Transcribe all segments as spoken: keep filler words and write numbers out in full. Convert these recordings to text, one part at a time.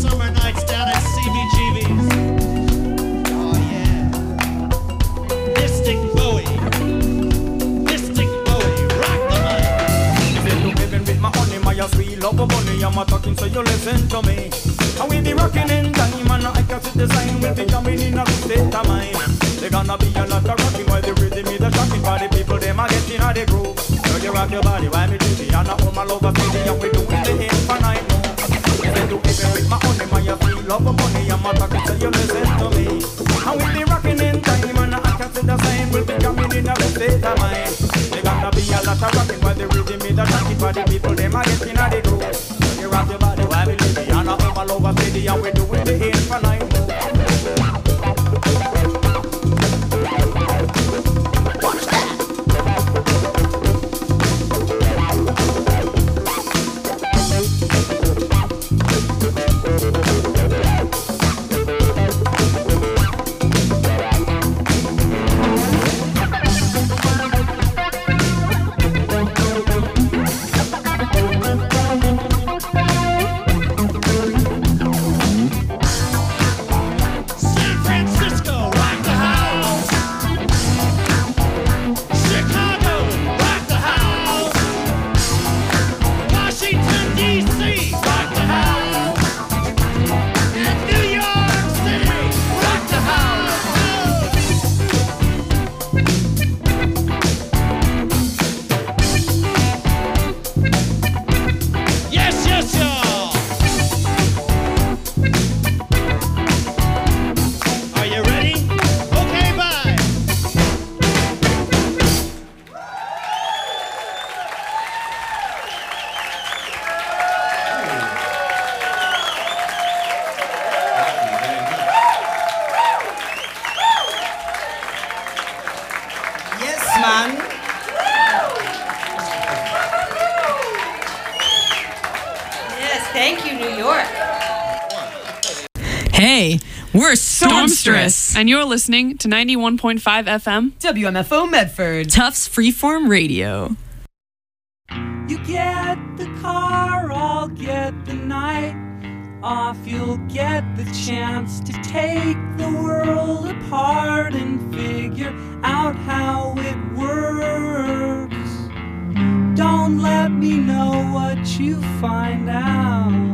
summer nights down at C B G B's. Oh yeah. Mystic Bowie. Mystic Bowie. Rock the mic. Say you living with my honey, my sweet love of money. I'm a talking so you listen to me. And we be rocking in time and I can see the sign. We'll be coming in a good state of mind. They gonna be a lot of rocking while the rhythm is the shocking. For the people, them are getting out the groove. So you rock your body while me do it. And I own my love of city and we doing the infinite move. Say you living with my honey, my sweet love of money. I'm a talking so you listen to me. And we be rocking in time and I can see the sign. We'll be coming in a good state of mind. They gonna be a lot of rocking while the rhythm is the shocking. For the people, them are getting out the groove. So you rock your body while me do it. And I own my love of city and we doing the infinite move. We're Stormstress. And you're listening to ninety-one point five F M W M F O Medford, Tufts Freeform Radio. You get the car, I'll get the night off. You'll get the chance to take the world apart and figure out how it works. Don't let me know what you find out.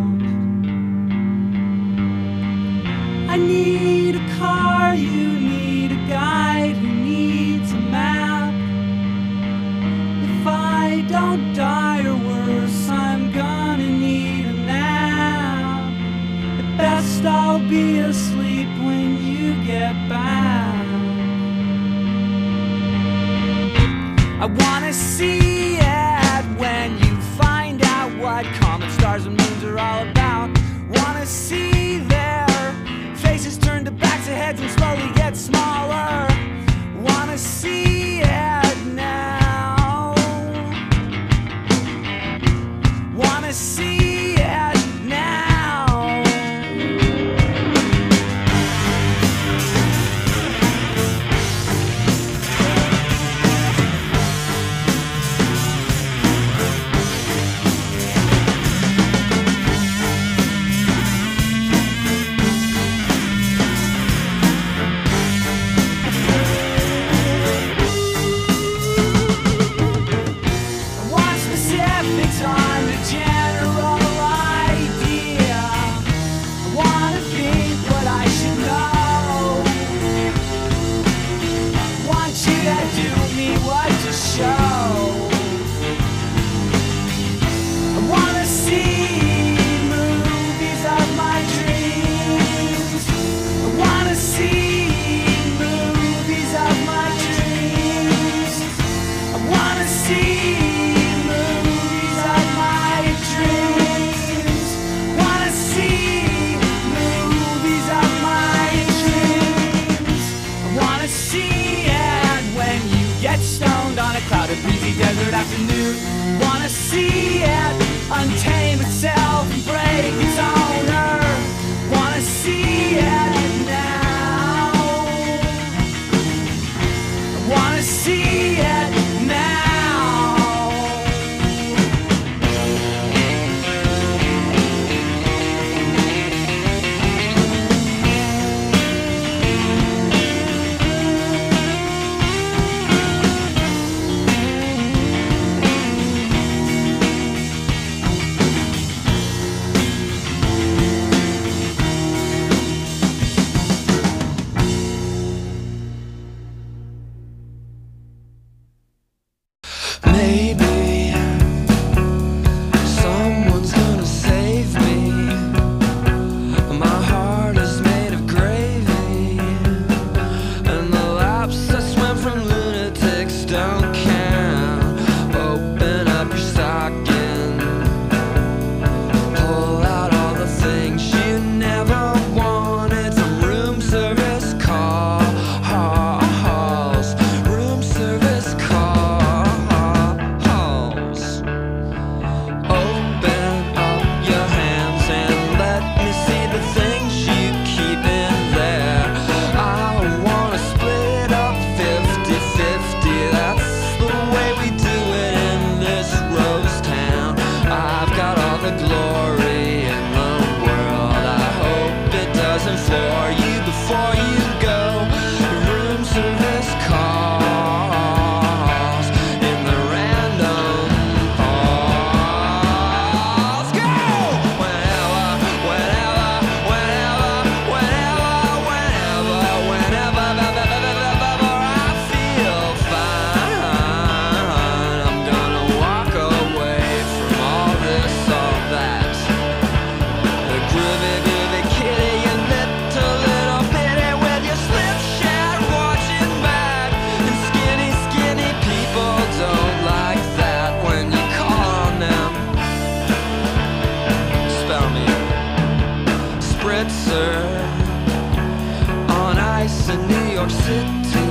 I need a car, you need a guide who needs a map. If I don't die or worse, I'm gonna need a nap. At best I'll be asleep when you get back. I wanna see it when you find out what comets, stars and moons are all about. Wanna see their faces turn to backs of heads and slowly get smaller. Wanna see it now. Wanna see it now. spritzer on ice in New York City.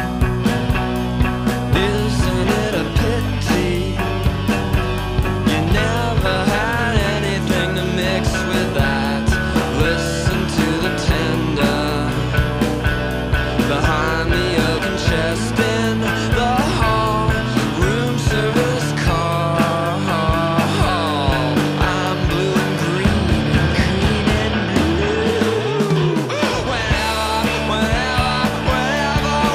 Isn't it a pity you never had anything to mix with that? Listen to the tender behind the oaken chest in the hall, room service call. I'm blue and green and green and blue. Whenever, whenever, whenever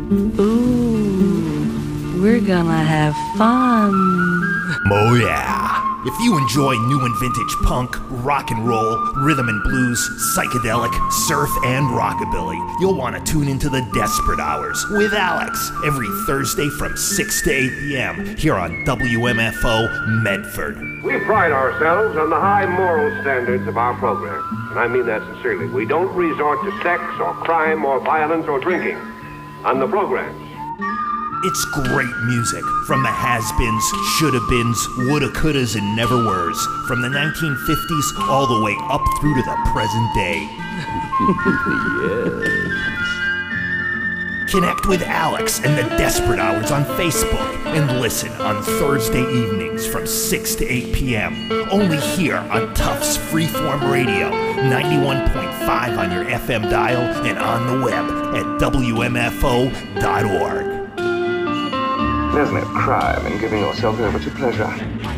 Ooh, we're gonna have fun. Oh yeah. If you enjoy new and vintage punk, rock and roll, rhythm and blues, psychedelic, surf, and rockabilly, you'll want to tune into the Desperate Hours with Alex every Thursday from six to eight p.m. here on W M F O Medford. We pride ourselves on the high moral standards of our program, and I mean that sincerely. We don't resort to sex or crime or violence or drinking on the programs. It's great music from the has-beens, shoulda-beens, woulda-couldas, and never-weres, from the nineteen fifties all the way up through to the present day. Yes. Connect with Alex and the Desperate Hours on Facebook and listen on Thursday evenings from six to eight p.m. only here on Tufts Freeform Radio, ninety-one point five on your F M dial and on the web at W M F O dot org. There's no crime in giving yourself over to pleasure.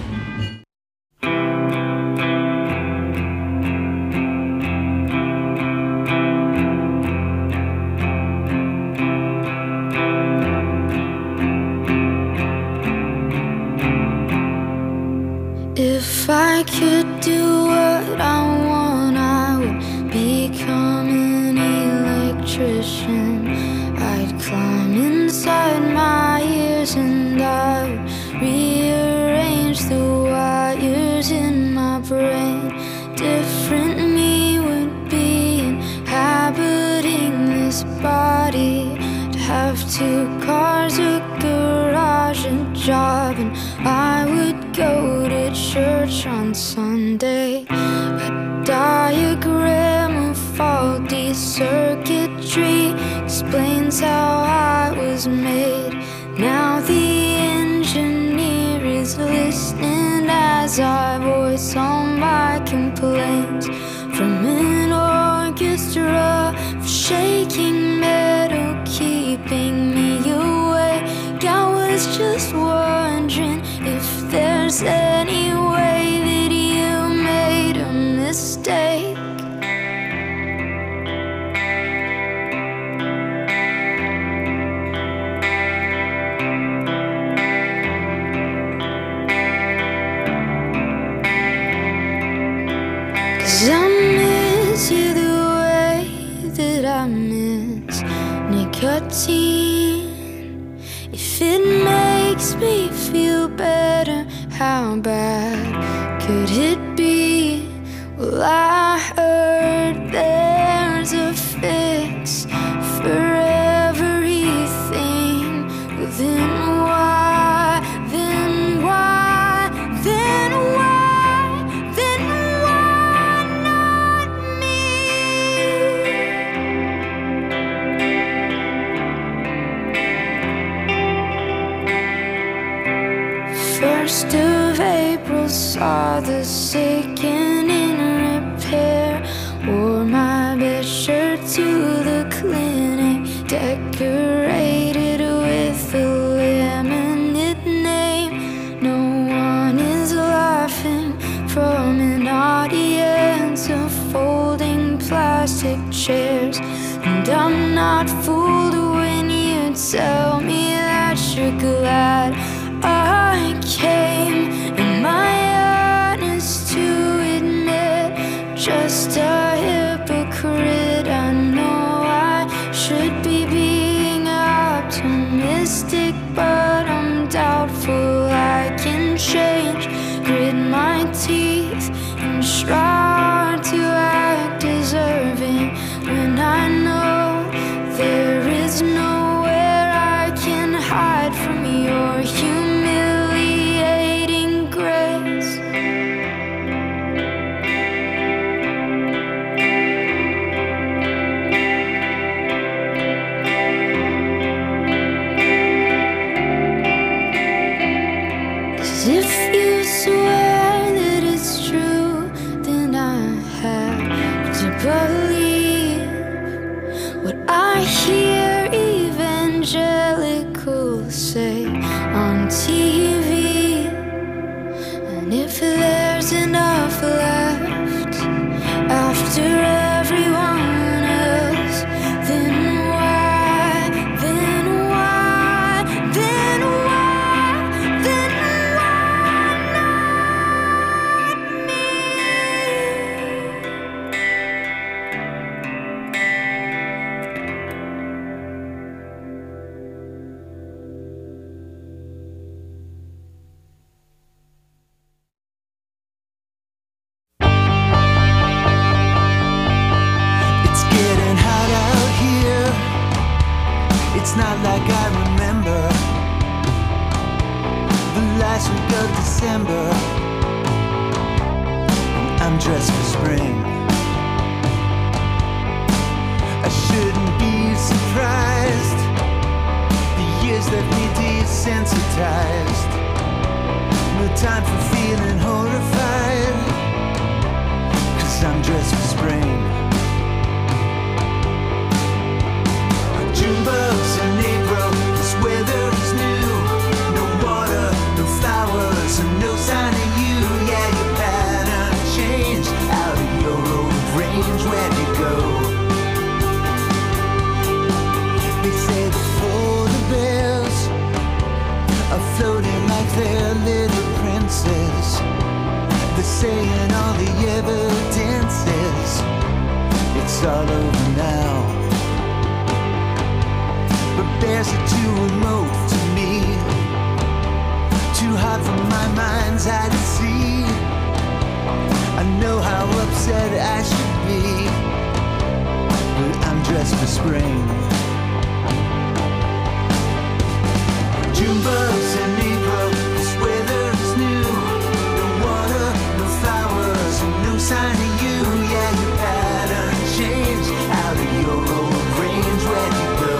If I could do what I want, I would become an electrician. I'd climb inside my ears and I would rearrange the wires in my brain. Different me would be inhabiting this body. To have two cars, a garage, a job, and I would go to church on Sunday. A diagram of faulty circuitry explains how I was made. Now the engineer is listening as I voice all my complaints. From an orchestra of shaking metal keeping me awake, I was just wondering if there's any way that you made a mistake. Cause I miss you the way that I miss nicotine. If it makes me feel better, how bad could it be? Well, I heard there's a fix for everything. Well, then why, then why, then why, then why not me? First of April saw the sickening repair. Wore my best shirt to the clinic, decorated with a laminate name. No one is laughing from an audience of folding plastic chairs. And I'm not fooled when you tell me that you're glad I came. Am I honest to admit, just a hypocrite? I know I should be being optimistic, but I'm doubtful I can change. Grit my teeth and try to act deserving when I know there is nowhere I can hide from your humiliating grace. Cause if you swear that it's true, then I have to believe what I hear evangelicals say on T V. And if there's enough left after everyone else, then why, then It's not like I remember the last week of December. I'm dressed for spring. I shouldn't be surprised. The years left me desensitized. No time for feeling horrified, 'cause I'm dressed for spring. June bugs in April, this weather is new. No water, no flowers, and no sign of you. Yeah, your pattern changed out of your old range. Where'd you go? They say the polar bears are floating like they're little princes. They're saying all the evidence is it's all over now. But bears are too remote to me, too hard for my mind's eye to see. I know how upset I should be, but I'm dressed for spring. June bugs in April, this weather is new. No water, no flowers, and no sign of you. Yeah, your pattern changed out of your old range. Where'd you go?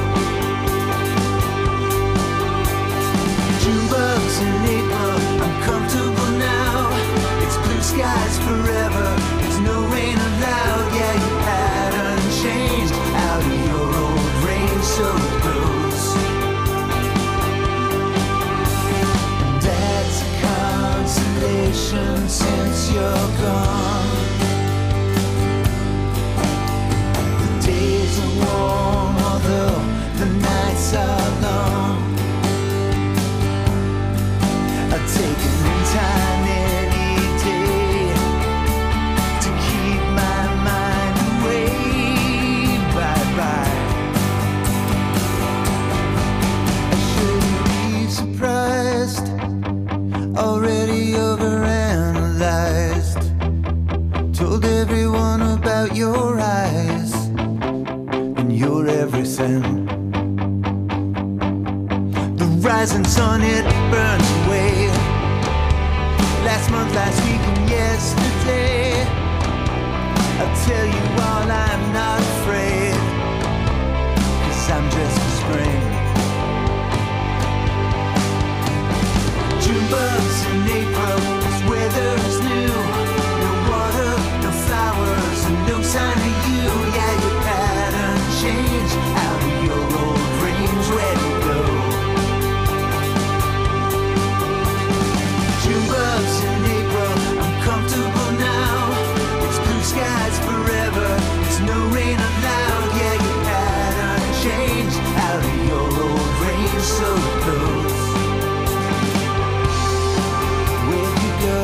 June bugs in April, I'm comfortable now. It's blue skies forever, there's no rain allowed. Yeah, your pattern changed out of your old range. So it goes. That's a consolation since you're gone. The days are warm, although the nights are long. I've taken time any day to keep my mind away. Bye-bye. I shouldn't be surprised, already overanalyzed. Told everyone about your eyes and your everything. The rising sun, it burns away. Last month, last week, and yesterday. I'll tell you all, I'm not afraid, 'cause I'm dressed for spring. June bugs in April, this weather is new. No water, no flowers, and no sign of you. Yeah, your pattern changed out of your old range. Where'd you go? June bugs in April, I'm comfortable now. It's blue skies forever, there's no rain allowed. Yeah, your pattern changed out of your old range. So it goes. Where'd you go?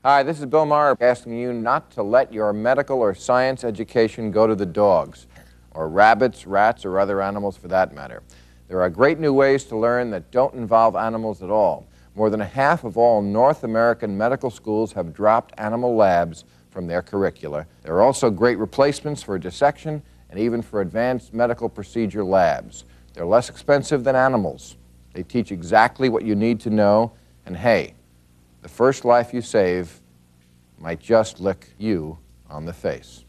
Hi, this is Bill Maher asking you not to let your medical or science education go to the dogs, or rabbits, rats, or other animals for that matter. There are great new ways to learn that don't involve animals at all. More than half of all North American medical schools have dropped animal labs from their curricula. There are also great replacements for dissection and even for advanced medical procedure labs. They're less expensive than animals. They teach exactly what you need to know, and hey, the first life you save might just lick you on the face.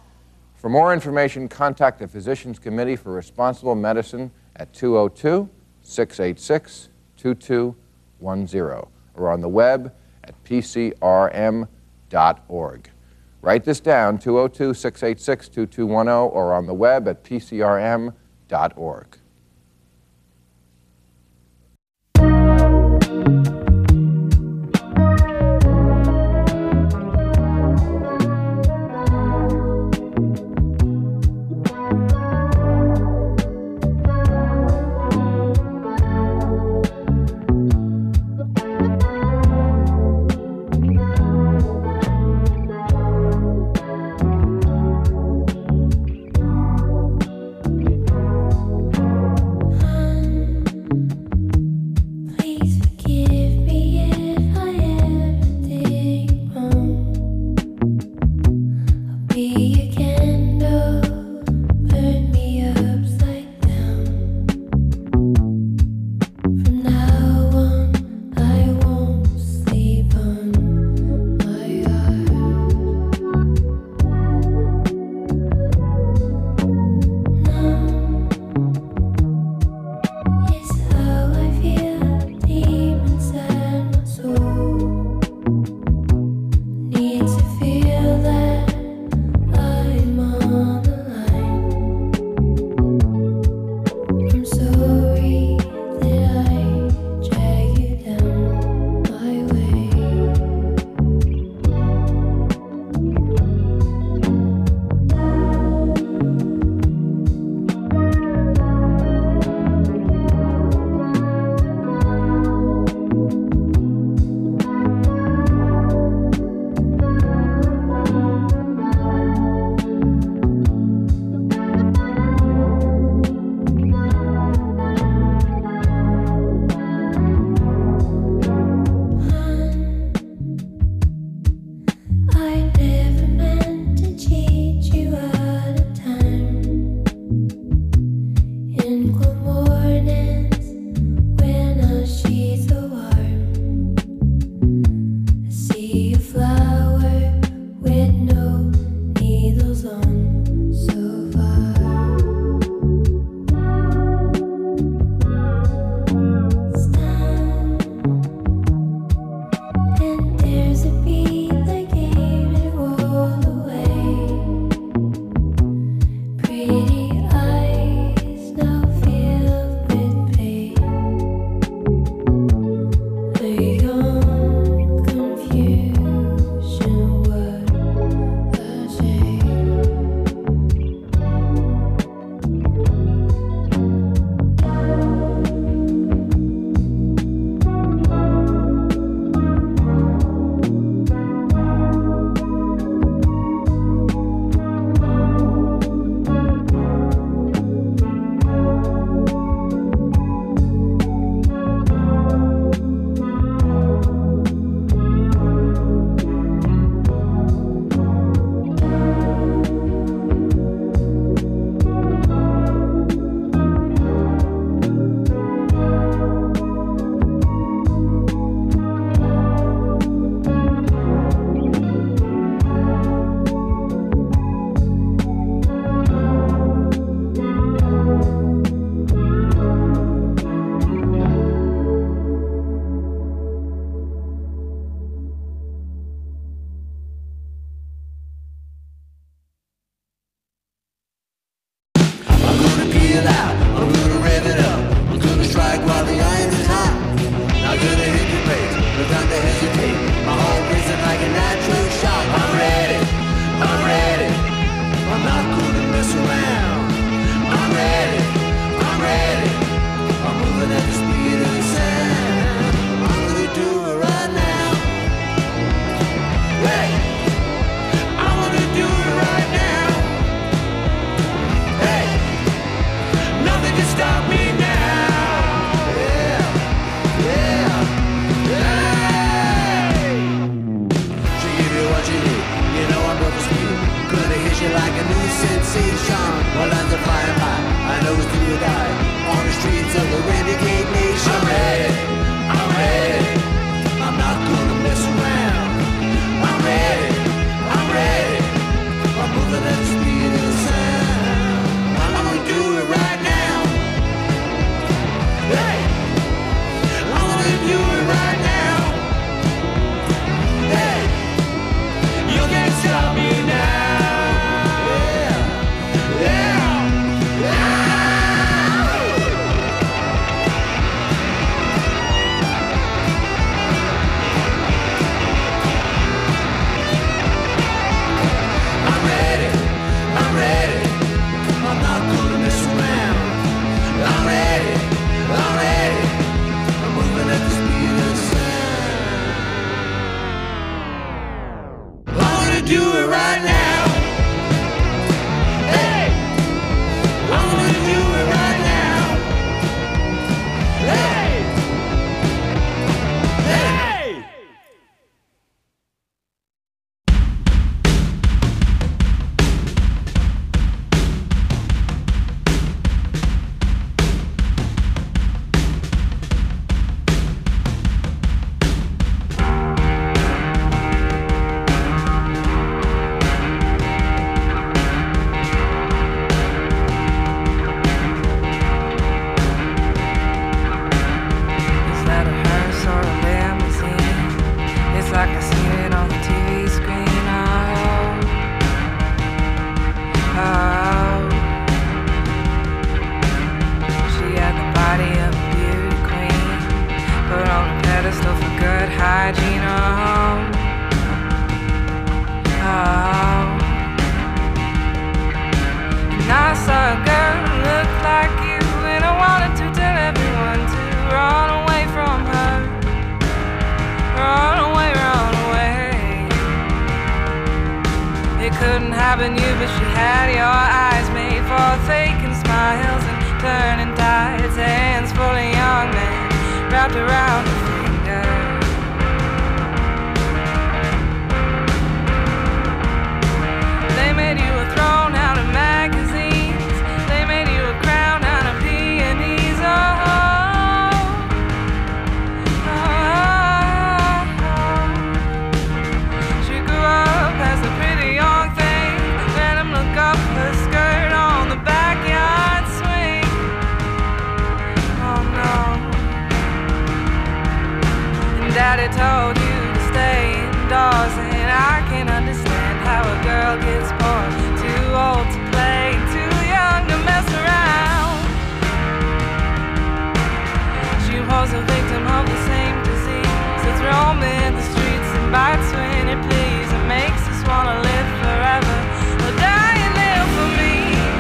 For more information, contact the Physicians Committee for Responsible Medicine at two oh two, six eight six, two two one zero or on the web at p c r m dot org. Write this down, two oh two, six eight six, two two one zero or on the web at p c r m dot org. Pretty eyes now feel stop me now. Yeah, yeah, hey. She give you what you need. You know I'm broke for speed. Gonna hit you like a new sensation. While lines are flying by, I know it's till you die. On the streets of the renegade nation. I'm ready, I'm ready. I'm not gonna mess around. I'm ready, I'm ready. I'm moving at the speed of the sound. I'm gonna do it right now. Hey, I'm gonna do it right now. Hey, you can't stop me now. Yeah, yeah, yeah. I'm ready, I'm ready. I'm not gonna mess around. I'm ready, I'm ready. I'm moving at the speed of the sound. I'm gonna do it right now. Hey, I'm gonna do it right now. Hey, hey. Is that a hearse or a limousine? It's like I seen it on the T V screen. Oh, oh. She had the body of a beauty queen, put on a pedestal for good hygiene. Oh, oh. And I saw a girl who looked like you, and I wanted to tell everyone to run away from her. Run away, run away. It couldn't happen you, but she had your eyes made for faking smiles and turning tides. Hands full of young men wrapped around her finger. They made you a throne out of magazines. They made you a crown out of peonies. Oh, oh, oh. She grew up as a pretty young thing. Let him look up her skirt on the backyard swing. Oh no. And Daddy told you to stay indoors, and I can understand how a girl gets bored. Too old to play, too young to mess around. She was a victim of the same disease that's roaming the streets and bites when it pleases. It makes us wanna live forever or die and live for me.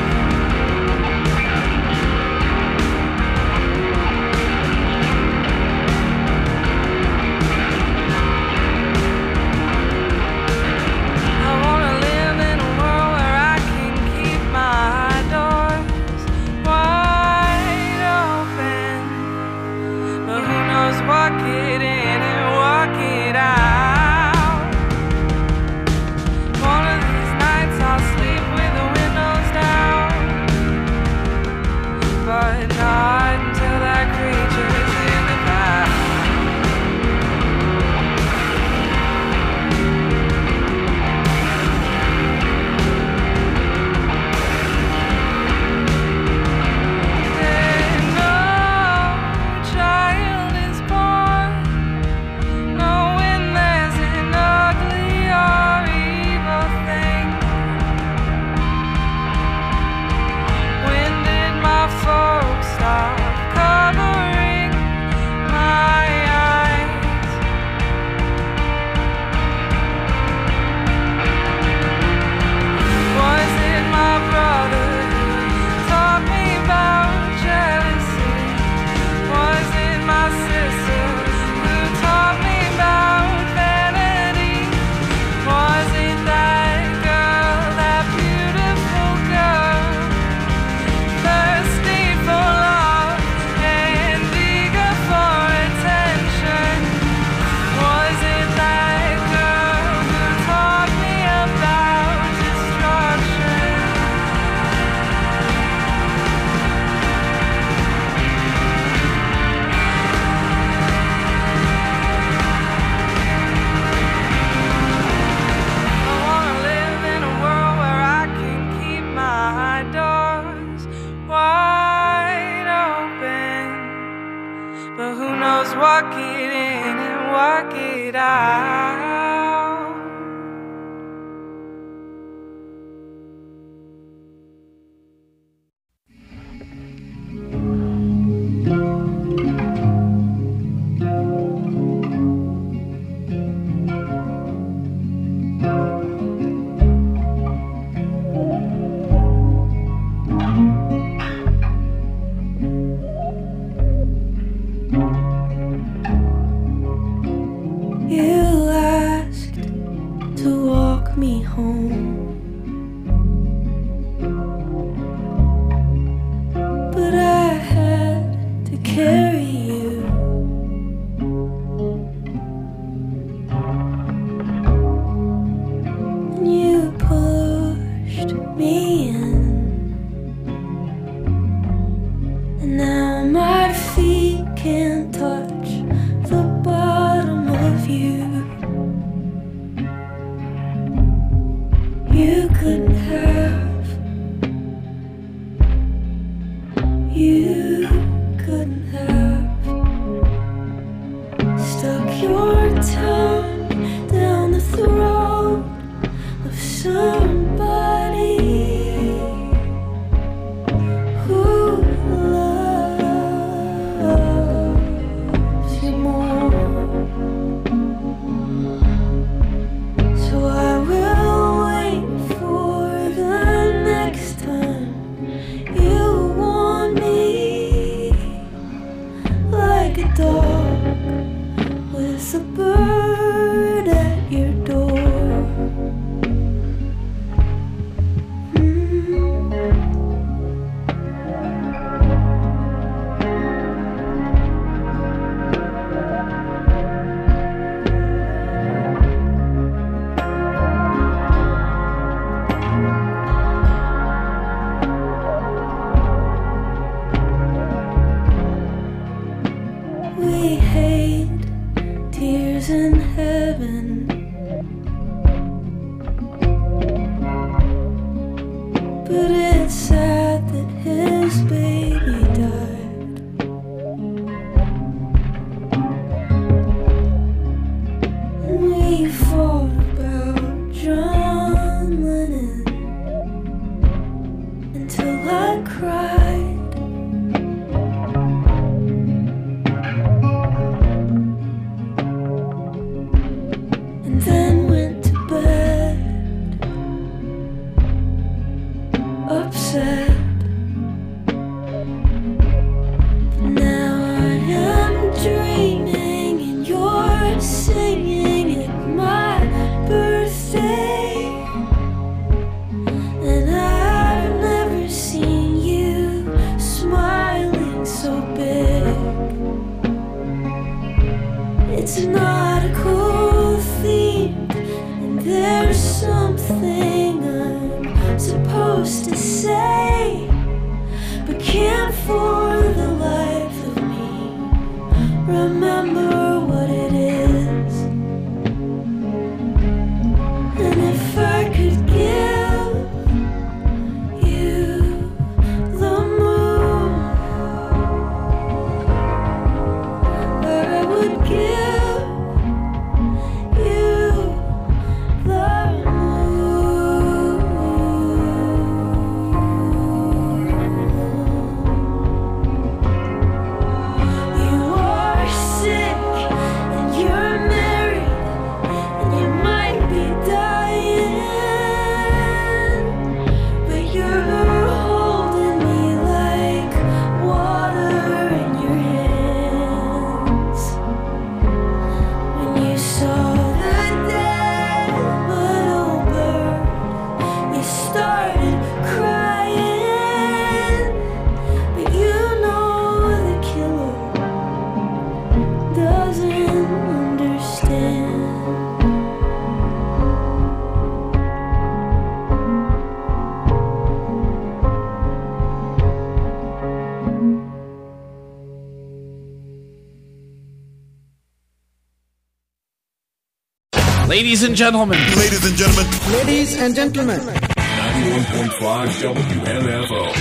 I wanna live in a world where I can keep my doors wide open, but who knows what get in and what get out. One of these nights I'll sleep with the windows down, but not until that creature's in the past. And no child is born knowing there's an ugly or evil thing. When did my folks stop covering it out. You asked to walk me home, but I had to carry you. And you pushed me in, and now my feet can't touch the bottom of you. You couldn't have, you couldn't have stuck your tongue down the throat of somebody who loves you more. So I will wait for the next time you want me, like a dog with a bird at your door. We hate tears in heaven, but it's sad that his baby died. And we fought about John Lennon until I cried. And then went to bed upset. Now I am dreaming and you're singing at my birthday, and I've never seen you smiling so big. It's not a cool theme, and there's something I'm supposed to say, but can't for the life of me remember what it is. And if I could give you the moon, I would give you the You are sick and you're married and you might be dying, but you're holding me like water in your hands. When you saw that dead little bird, you started crying, but you know the killer doesn't understand. Ladies and gentlemen. Ladies and gentlemen. Ladies and gentlemen. ninety-one point five W M F O.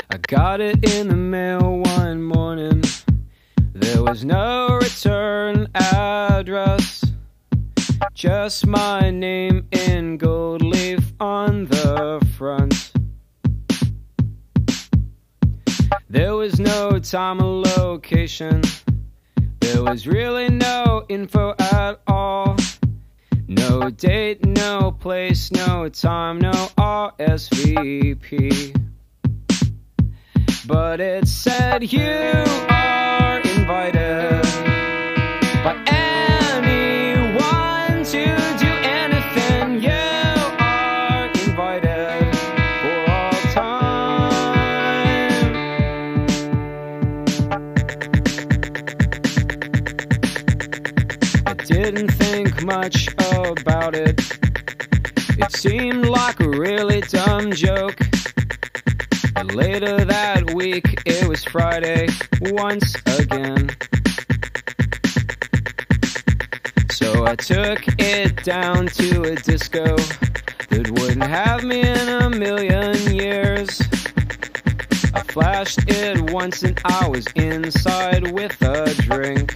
I got it in the mail one morning. There was no return address, just my name in gold leaf on the front. There was no time or location, there was really no info at all. No date, no place, no time, no R S V P. But it said you are invited by anyone to do anything. You are invited for all time. I didn't think much about it. It seemed like a really dumb joke. But later that week, it was Friday once again. So I took it down to a disco that wouldn't have me in a million years. I flashed it once and I was inside with a drink.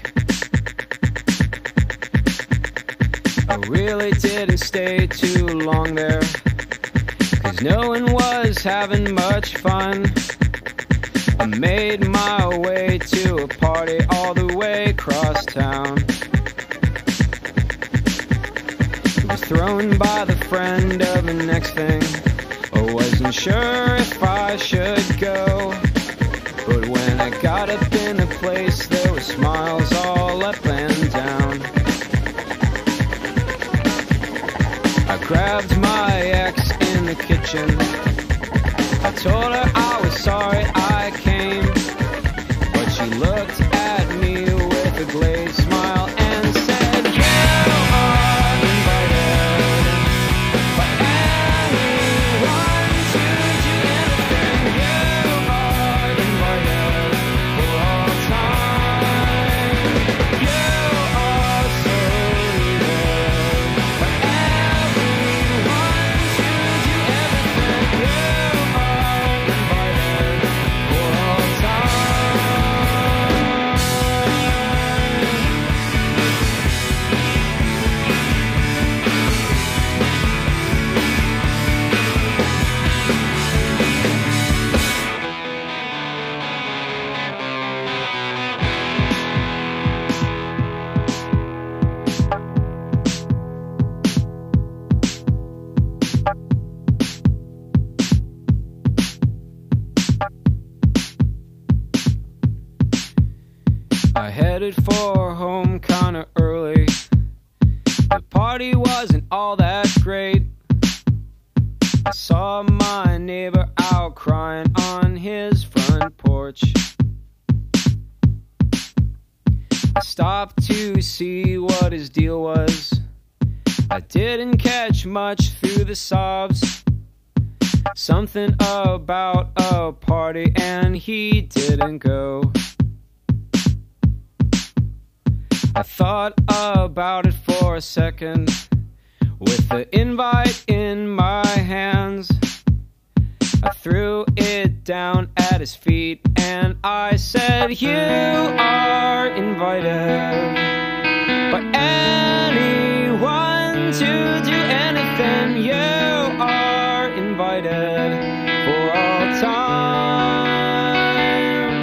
I really didn't stay too long there, 'cause no one was having much fun. I made my way to a party all the way across town. It was thrown by the friend of the next thing. I wasn't sure if I should go, but when I got up in the place, there were smiles all up and down. I grabbed my ex in the kitchen. I told her I was sorry I came, but she looked at me with a glazed smile and said, you are invited by anyone to do anything. You are invited for all time. You are so needed by everyone to do everything. You are invited for all time. I headed for home kinda early. The party wasn't all that great. I saw my neighbor out crying on his front porch. I stopped to see what his deal was. I didn't catch much through the sobs. Something about a party and he didn't go. I thought about it for a second, with the invite in my hands. I threw it down at his feet and I said, you are invited by anyone to do anything. You are invited for all time.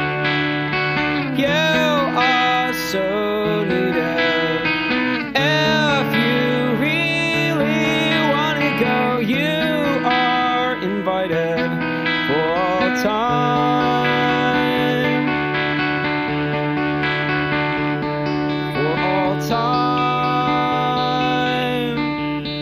You are so needed. If you really want to go, you are invited for all time. For all time.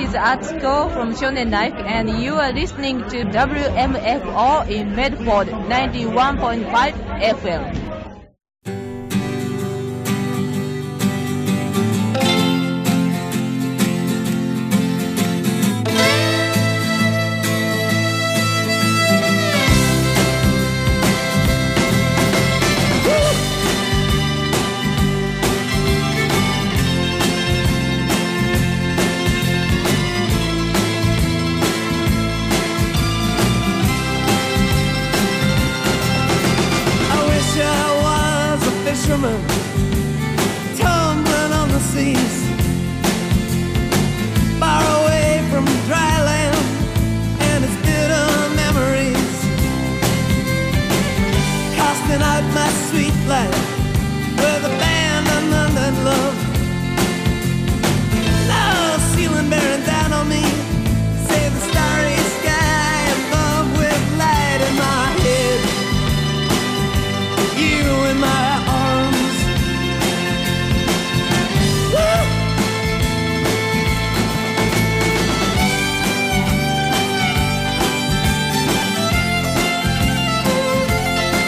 is Atsuko from Shonen Life, and you are listening to W M F O in Medford ninety-one point five F M. Tumbling on the seas, far away from dry land and its bitter memories, casting out my sweet life where the